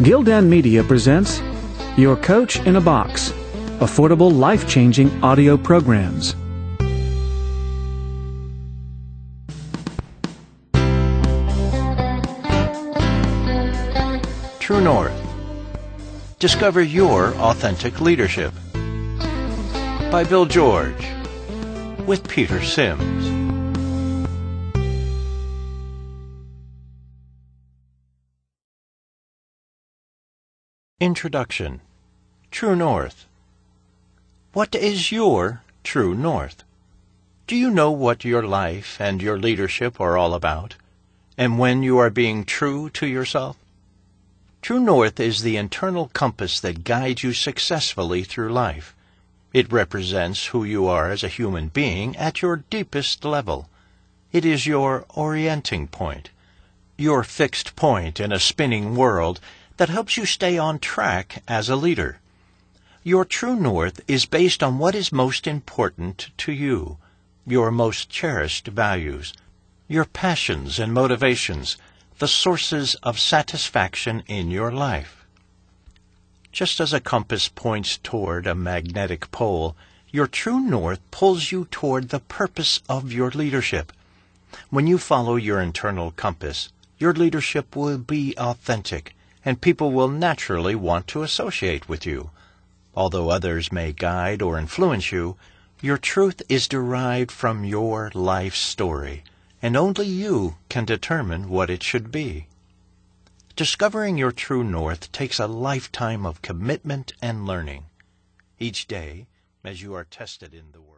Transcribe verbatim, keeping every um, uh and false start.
Gildan Media presents Your Coach in a Box, affordable, life-changing audio programs. True North. Discover your authentic leadership. By Bill George. With Peter Sims. Introduction. True North. What is your true north? Do you know what your life and your leadership are all about, and when you are being true to yourself? True North is the internal compass that guides you successfully through life. It represents who you are as a human being at your deepest level. It is your orienting point, your fixed point in a spinning world that helps you stay on track as a leader. Your true north is based on what is most important to you, your most cherished values, your passions and motivations, the sources of satisfaction in your life. Just as a compass points toward a magnetic pole, your true north pulls you toward the purpose of your leadership. When you follow your internal compass, your leadership will be authentic, and people will naturally want to associate with you. Although others may guide or influence you, your truth is derived from your life story, and only you can determine what it should be. Discovering your true north takes a lifetime of commitment and learning. Each day, as you are tested in the world,